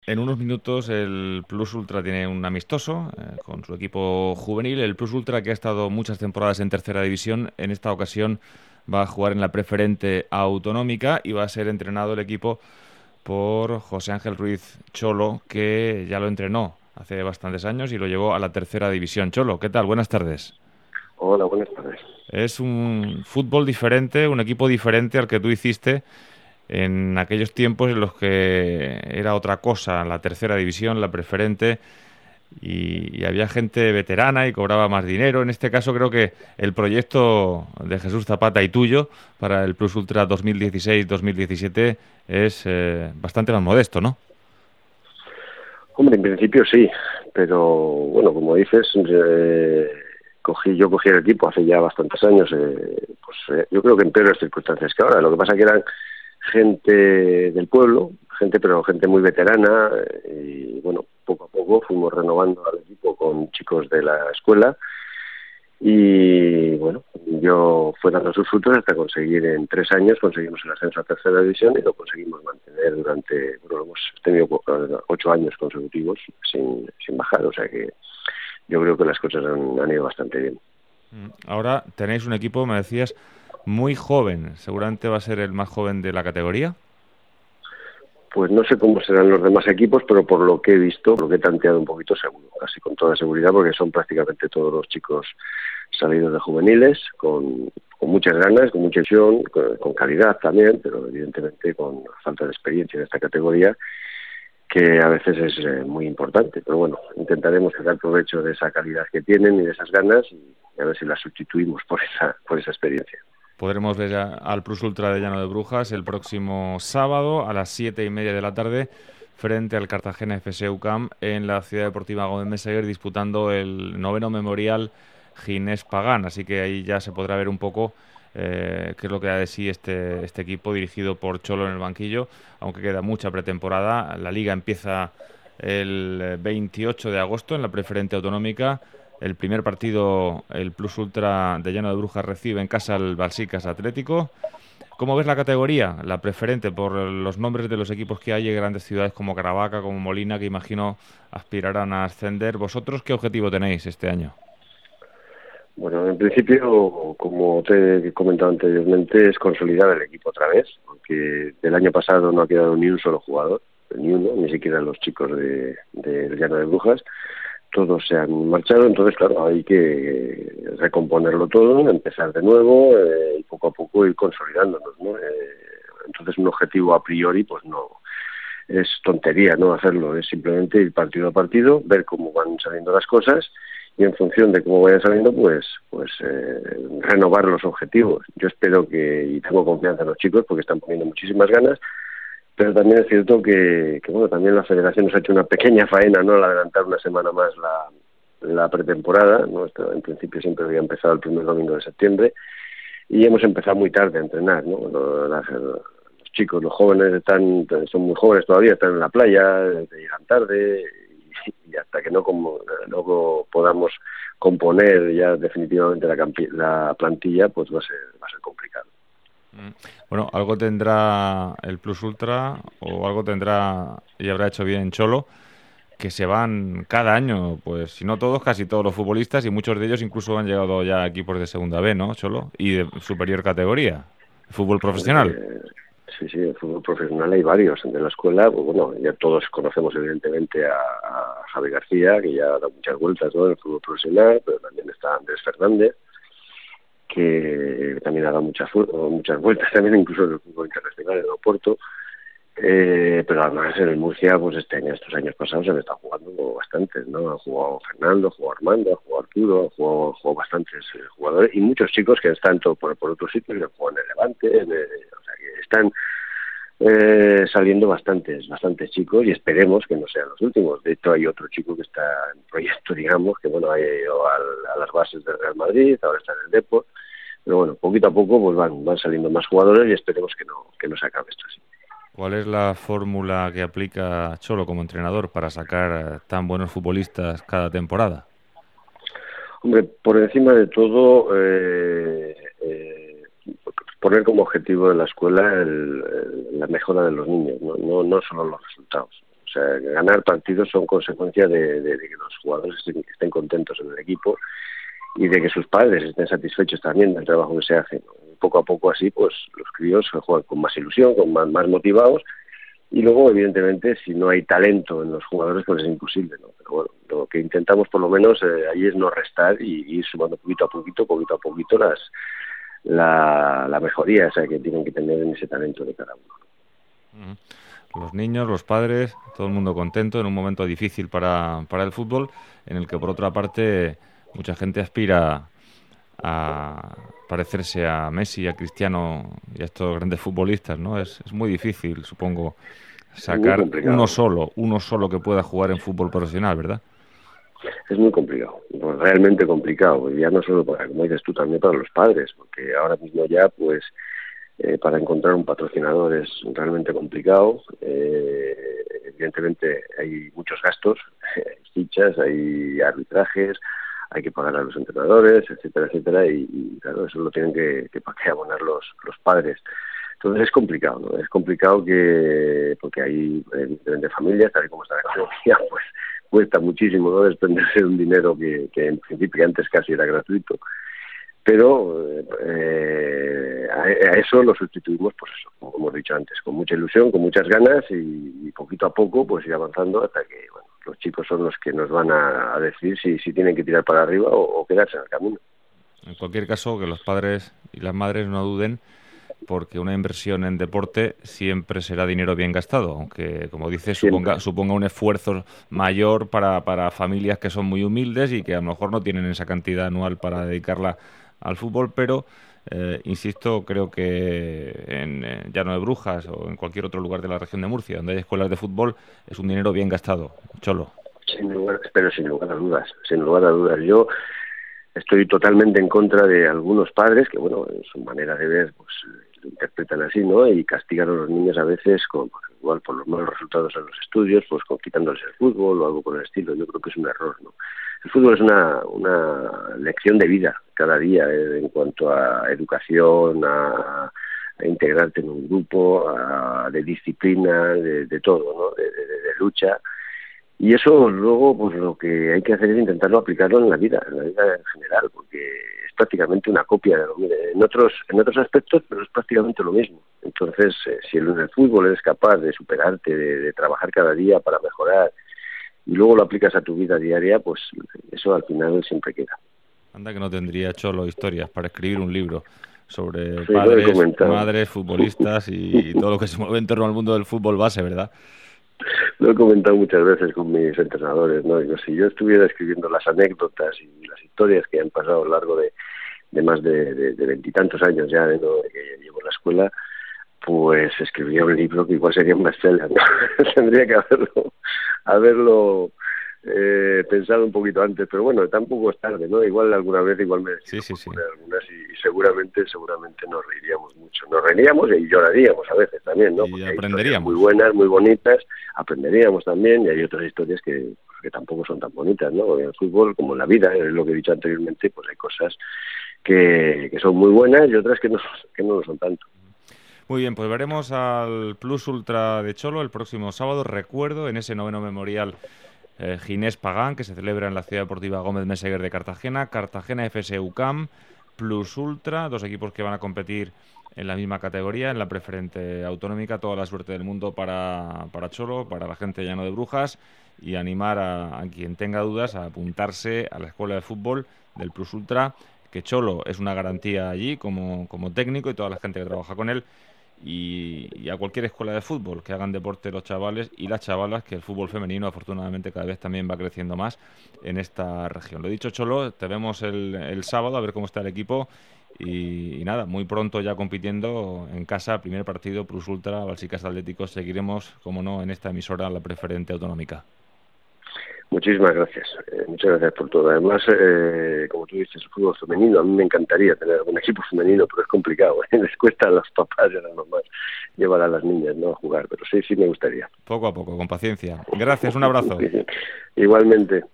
En unos minutos el Plus Ultra tiene un amistoso con su equipo juvenil. El Plus Ultra, que ha estado muchas temporadas en tercera división, en esta ocasión va a jugar en la preferente autonómica y va a ser entrenado el equipo por José Ángel Ruiz Cholo, que ya lo entrenó hace bastantes años y lo llevó a la tercera división. Cholo, ¿qué tal? Buenas tardes. Hola, buenas tardes. Es un fútbol diferente, un equipo diferente al que tú hiciste en aquellos tiempos en los que era otra cosa, la tercera división, la preferente, y había gente veterana y cobraba más dinero. En este caso creo que el proyecto de Jesús Zapata y tuyo para el Plus Ultra 2016-2017 es bastante más modesto, ¿no? Hombre, en principio sí, pero bueno, como dices, yo cogí el equipo hace ya bastantes años, yo creo que en peores circunstancias que ahora. Lo que pasa que eran gente del pueblo, pero gente muy veterana, y bueno, poco a poco fuimos renovando al equipo con chicos de la escuela. Y bueno, yo fue dando sus frutos hasta conseguir en 3 años, conseguimos el ascenso a tercera división y lo conseguimos mantener durante, bueno, lo hemos tenido 8 años consecutivos sin bajar, o sea que yo creo que las cosas han ido bastante bien. Ahora tenéis un equipo, me decías, muy joven. Seguramente va a ser el más joven de la categoría. Pues no sé cómo serán los demás equipos, pero por lo que he visto, por lo que he tanteado un poquito, seguro, casi con toda seguridad, porque son prácticamente todos los chicos salidos de juveniles, con muchas ganas, con mucha ilusión, con calidad también, pero evidentemente con falta de experiencia en esta categoría, que a veces es muy importante. Pero bueno, intentaremos sacar provecho de esa calidad que tienen y de esas ganas y a ver si las sustituimos por esa experiencia. Podremos ver al Plus Ultra de Llano de Brujas el próximo sábado a las 7:30 de la tarde frente al Cartagena FC UCAM en la Ciudad Deportiva Gómez Meseguer disputando el noveno memorial Ginés Pagán. Así que ahí ya se podrá ver un poco qué es lo que da de sí este equipo dirigido por Cholo en el banquillo, aunque queda mucha pretemporada. La liga empieza el 28 de agosto en la preferente autonómica. El primer partido, el Plus Ultra de Llano de Brujas recibe en casa al Balsicas Atlético. ¿Cómo ves la categoría? La preferente por los nombres de los equipos que hay en grandes ciudades como Caravaca, como Molina, que imagino aspirarán a ascender. ¿Vosotros qué objetivo tenéis este año? Bueno, en principio, como te he comentado anteriormente, es consolidar el equipo otra vez, porque del año pasado no ha quedado ni un solo jugador, ni uno, ni siquiera los chicos de Llano de Brujas. Todos se han marchado, entonces claro, hay que recomponerlo todo, empezar de nuevo y poco a poco ir consolidándonos, ¿no? Entonces un objetivo a priori pues no es tontería no hacerlo, es simplemente ir partido a partido, ver cómo van saliendo las cosas y en función de cómo vayan saliendo renovar los objetivos. Yo espero y tengo confianza en los chicos porque están poniendo muchísimas ganas, pero también es cierto que bueno, también la Federación nos ha hecho una pequeña faena, ¿no? Al adelantar una semana más la pretemporada, ¿no? Esto en principio siempre había empezado el primer domingo de septiembre y hemos empezado muy tarde a entrenar, ¿no? Los chicos, los jóvenes son muy jóvenes todavía, están en la playa, llegan tarde y hasta que luego podamos componer ya definitivamente la plantilla, pues va a ser complicado. Bueno, algo tendrá el Plus Ultra o algo tendrá y habrá hecho bien Cholo, que se van cada año, pues si no todos, casi todos los futbolistas y muchos de ellos incluso han llegado ya a equipos de segunda B, ¿no, Cholo? Y de superior categoría, fútbol profesional. Sí, sí, el fútbol profesional hay varios de la escuela. Pues bueno, ya todos conocemos evidentemente a Javi García, que ya ha dado muchas vueltas, ¿no?, en el fútbol profesional, pero también está Andrés Fernández, que también ha dado muchas vueltas también, incluso en el fútbol internacional, en Oporto. Pero además en el Murcia, pues estos años pasados se han estado jugando bastantes, ¿no? Ha jugado Fernando, ha jugado Armando, ha jugado Arturo, ha jugado bastantes jugadores y muchos chicos que están por otros sitios, que juegan en Levante, o sea que están saliendo bastantes chicos y esperemos que no sean los últimos. De hecho hay otro chico que está en proyecto, digamos, que bueno, ha ido a las bases del Real Madrid, ahora está en el Depor, pero bueno, poquito a poco pues van saliendo más jugadores y esperemos que no se acabe esto así. ¿Cuál es la fórmula que aplica Cholo como entrenador para sacar tan buenos futbolistas cada temporada? Hombre, por encima de todo, poner como objetivo de la escuela la mejora de los niños, no solo los resultados. O sea, ganar partidos son consecuencia de que los jugadores estén contentos en el equipo y de que sus padres estén satisfechos también del trabajo que se hace, ¿no? Poco a poco así, pues los críos juegan con más ilusión, con más motivados, y luego, evidentemente, si no hay talento en los jugadores, pues es imposible, ¿no? Pero bueno, lo que intentamos por lo menos ahí es no restar y ir sumando poquito a poquito la mejoría esa que tienen que tener en ese talento de cada uno. Los niños, los padres, todo el mundo contento en un momento difícil para el fútbol, en el que por otra parte mucha gente aspira a parecerse a Messi, a Cristiano y a estos grandes futbolistas, ¿no? Es muy difícil, supongo, sacar uno solo que pueda jugar en fútbol profesional, ¿verdad? Es muy complicado, realmente complicado, ya no solo para, como dices tú, también para los padres, porque ahora mismo ya, pues, para encontrar un patrocinador es realmente complicado. Evidentemente hay muchos gastos, hay fichas, hay arbitrajes, hay que pagar a los entrenadores, etcétera, y claro, eso lo tienen que abonar los padres. Entonces es complicado, ¿no? Es complicado porque hay evidentemente familias, tal y como está la economía, pues cuesta muchísimo, ¿no?, desprenderse de un dinero que en principio antes casi era gratuito. Pero a eso lo sustituimos, pues eso, como hemos dicho antes, con mucha ilusión, con muchas ganas y poquito a poco pues ir avanzando hasta que, bueno, los chicos son los que nos van a decir si tienen que tirar para arriba o quedarse en el camino. En cualquier caso, que los padres y las madres no duden, porque una inversión en deporte siempre será dinero bien gastado, aunque, como dices, suponga un esfuerzo mayor para familias que son muy humildes y que a lo mejor no tienen esa cantidad anual para dedicarla al fútbol, pero insisto, creo que en Llano de Brujas o en cualquier otro lugar de la región de Murcia donde hay escuelas de fútbol es un dinero bien gastado. Cholo. Sin lugar a dudas. Yo estoy totalmente en contra de algunos padres que, bueno, en su manera de ver, pues lo interpretan así, ¿no? Y castigan a los niños a veces igual por los malos resultados en los estudios, pues quitándoles el fútbol o algo por el estilo. Yo creo que es un error, ¿no? El fútbol es una lección de vida cada día, en cuanto a educación, a integrarte en un grupo, de disciplina, de todo, ¿no? De lucha. Y eso luego, pues lo que hay que hacer es intentarlo aplicarlo en la vida en general, porque es prácticamente una copia de lo mismo. En otros aspectos, pero es prácticamente lo mismo. Entonces, si en el fútbol eres capaz de superarte, de trabajar cada día para mejorar, y luego lo aplicas a tu vida diaria, pues eso al final siempre queda. Anda que no tendría, Cholo, historias para escribir un libro sobre padres, madres, futbolistas y todo lo que se mueve en torno al mundo del fútbol base, ¿verdad? Lo he comentado muchas veces con mis entrenadores, ¿no? Digo, si yo estuviera escribiendo las anécdotas y las historias que han pasado a lo largo de más de 20 años ya, ¿no?, que llevo en la escuela, pues escribiría un libro que igual sería un bestseller, ¿no? Tendría que haberlo pensado un poquito antes, pero bueno, tampoco es tarde, ¿no? Igual alguna vez me decido poner algunas y seguramente nos reiríamos mucho. Nos reiríamos y lloraríamos a veces también, ¿no? Y porque aprenderíamos. Muy buenas, muy bonitas, aprenderíamos también, y hay otras historias que tampoco son tan bonitas, ¿no? Porque en el fútbol, como en la vida, es lo que he dicho anteriormente, pues hay cosas que son muy buenas y otras que no lo son tanto. Muy bien, pues veremos al Plus Ultra de Cholo el próximo sábado, recuerdo, en ese 9º memorial Ginés Pagán, que se celebra en la Ciudad Deportiva Gómez Meseguer de Cartagena, Cartagena FC UCAM, Plus Ultra, dos equipos que van a competir en la misma categoría, en la preferente autonómica. Toda la suerte del mundo para Cholo, para la gente de Llano de Brujas, y animar a quien tenga dudas a apuntarse a la escuela de fútbol del Plus Ultra, que Cholo es una garantía allí como técnico y toda la gente que trabaja con él. Y a cualquier escuela de fútbol que hagan deporte los chavales y las chavalas, que el fútbol femenino afortunadamente cada vez también va creciendo más en esta región. Lo dicho, Cholo, te vemos el sábado a ver cómo está el equipo y nada, muy pronto ya compitiendo en casa, primer partido Plus Ultra, Balsicas Atléticos. Seguiremos, como no, en esta emisora, la preferente autonómica. Muchísimas gracias por todo. Además, como tú dices, el fútbol femenino, a mí me encantaría tener un equipo femenino, pero es complicado, ¿eh? Les cuesta a los papás y a las mamás llevar a las niñas, ¿no?, a jugar, pero sí me gustaría. Poco a poco, con paciencia. Gracias, un abrazo. Igualmente.